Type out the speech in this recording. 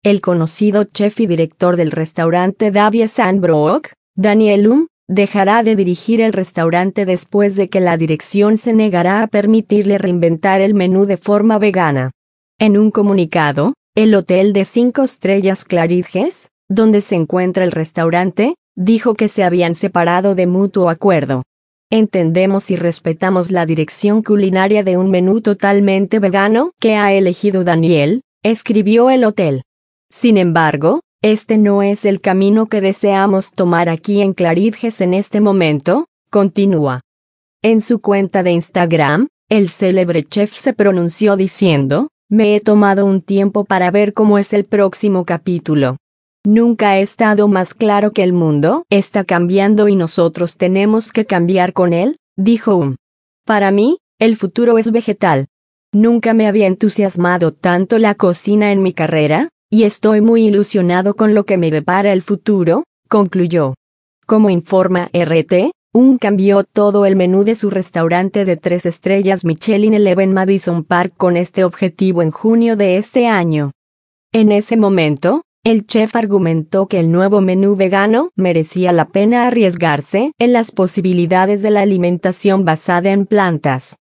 el conocido chef y director del restaurante Davie Sandbrook, Daniel Humm, dejará de dirigir el restaurante después de que la dirección se negará a permitirle reinventar el menú de forma vegana. En un comunicado, el hotel de 5 estrellas Claridge's, donde se encuentra el restaurante, dijo que se habían separado de mutuo acuerdo. Entendemos y respetamos la dirección culinaria de un menú totalmente vegano que ha elegido Daniel, escribió el hotel. Sin embargo, este no es el camino que deseamos tomar aquí en Claridge's en este momento, continúa. En su cuenta de Instagram, el célebre chef se pronunció diciendo: "Me he tomado un tiempo para ver cómo es el próximo capítulo. Nunca ha estado más claro que el mundo está cambiando y nosotros tenemos que cambiar con él", dijo Humm. "Para mí, el futuro es vegetal. Nunca me había entusiasmado tanto la cocina en mi carrera, y estoy muy ilusionado con lo que me depara el futuro", concluyó. Como informa RT, Humm cambió todo el menú de su restaurante de 3 estrellas Michelin en Madison Park con este objetivo en junio de este año. En ese momento, el chef argumentó que el nuevo menú vegano merecía la pena arriesgarse en las posibilidades de la alimentación basada en plantas.